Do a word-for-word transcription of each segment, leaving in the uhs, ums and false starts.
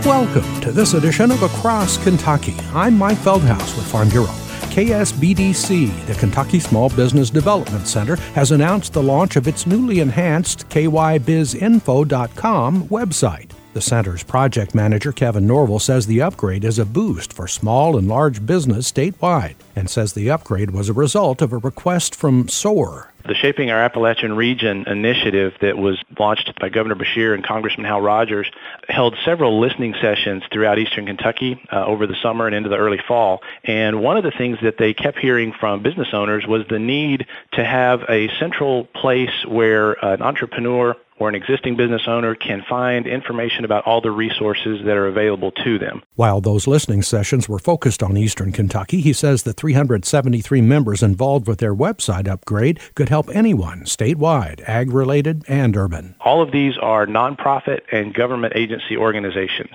Welcome to this edition of Across Kentucky. I'm Mike Feldhaus with Farm Bureau. K S B D C, the Kentucky Small Business Development Center, has announced the launch of its newly enhanced K Y biz info dot com website. The center's project manager, Kevin Norville, says the upgrade is a boost for small and large business statewide, and says the upgrade was a result of a request from S O A R. The Shaping Our Appalachian Region initiative that was launched by Governor Beshear and Congressman Hal Rogers held several listening sessions throughout eastern Kentucky uh, over the summer and into the early fall. And one of the things that they kept hearing from business owners was the need to have a central place where an entrepreneur or an existing business owner can find information about all the resources that are available to them. While those listening sessions were focused on eastern Kentucky, he says the three hundred seventy-three members involved with their website upgrade could help anyone statewide, ag-related and urban. All of these are nonprofit and government agency organizations.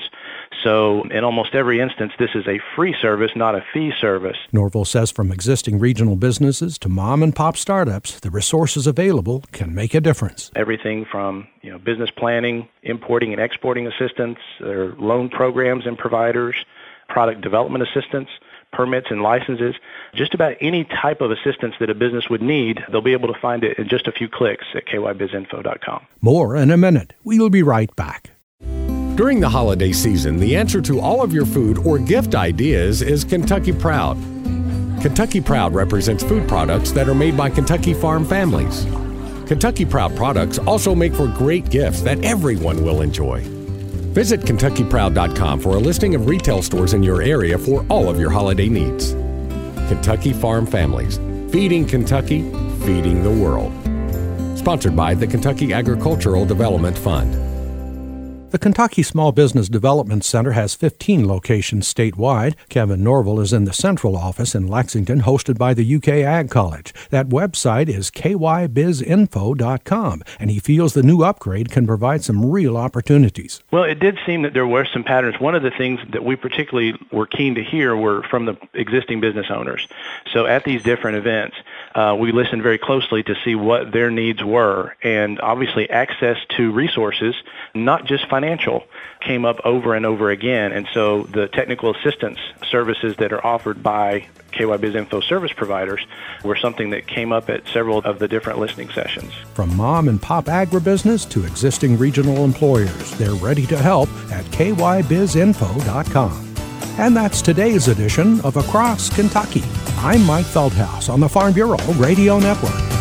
So in almost every instance, this is a free service, not a fee service. Norville says from existing regional businesses to mom and pop startups, the resources available can make a difference. Everything from you know business planning, importing and exporting assistance, or loan programs and providers, product development assistance, permits and licenses, just about any type of assistance that a business would need, they'll be able to find it in just a few clicks at K Y biz info dot com. More in a minute. We'll be right back. During the holiday season, the answer to all of your food or gift ideas is Kentucky Proud. Kentucky Proud represents food products that are made by Kentucky farm families. Kentucky Proud products also make for great gifts that everyone will enjoy. Visit Kentucky Proud dot com for a listing of retail stores in your area for all of your holiday needs. Kentucky Farm Families, feeding Kentucky, feeding the world. Sponsored by the Kentucky Agricultural Development Fund. The Kentucky Small Business Development Center has fifteen locations statewide. Kevin Norville is in the central office in Lexington, hosted by the U K Ag College. That website is K Y biz info dot com, and he feels the new upgrade can provide some real opportunities. Well, it did seem that there were some patterns. One of the things that we particularly were keen to hear were from the existing business owners. So at these different events, uh, we listened very closely to see what their needs were, and obviously access to resources, not just financial. Financial came up over and over again, and so the technical assistance services that are offered by K Y biz Info service providers were something that came up at several of the different listening sessions. From mom and pop agribusiness to existing regional employers, they're ready to help at K Y biz info dot com. And that's today's edition of Across Kentucky. I'm Mike Feldhaus on the Farm Bureau Radio Network.